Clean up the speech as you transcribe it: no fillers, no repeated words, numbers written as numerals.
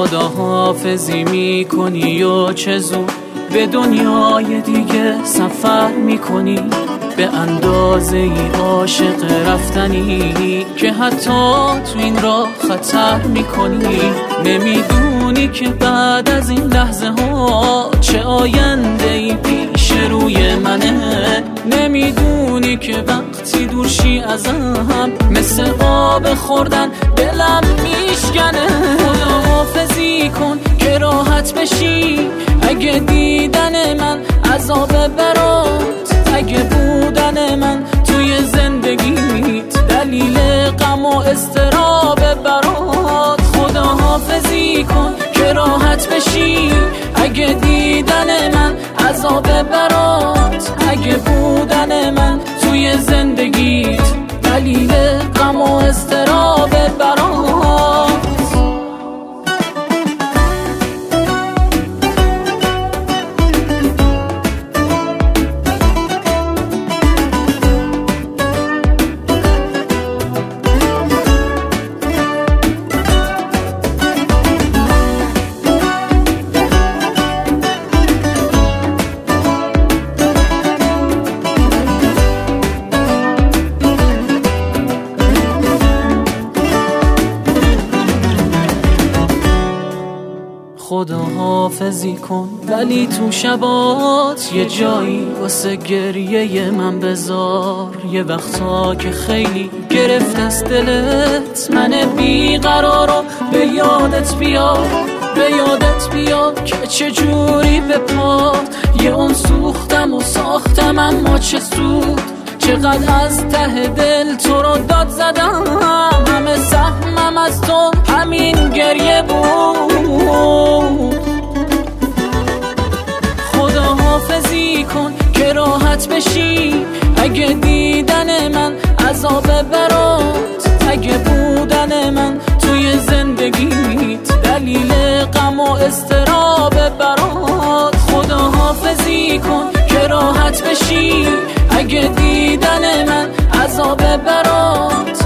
خداحافظی میکنی یا چه زود به دنیای دیگه سفر میکنی، به اندازه ای عاشق رفتنی که حتی تو این راه خطر میکنی. نمیدونی که بعد از این لحظه ها چه آینده ای پیش روی منه. نمیدونی که وقتی دورشی ازم مثل آب خوردن دلم میشکنه. خداحافظی کن که راحت بشی، اگه دیدن من عذاب برات، اگه بودن من توی زندگیت دلیل غم و اضطراب برات. خداحافظی کن که راحت بشی، اگه دیدن من عذاب برات، اگه بودن من توی زندگیت دلیل غم و اضطراب برات. خداحافظی کن ولی تو شبات یه جایی واسه گریه من بذار. یه وقتا که خیلی گرفت از دلت من بیقرارو به یادت بیاد، به یادت بیاد که چجوری به پات یه اون سوختم و ساختم، اما چه سود، چقدر از ته دل تو رو داد زدم. همه سهمم از تو همین گریه بود. خداحافظی کن که راحت بشی، اگه دیدن من عذاب برات، اگه بودن من توی زندگیت دلیل غم و اضطراب برات. خداحافظی کن که راحت بشی، اگه دیدن من عذاب برات،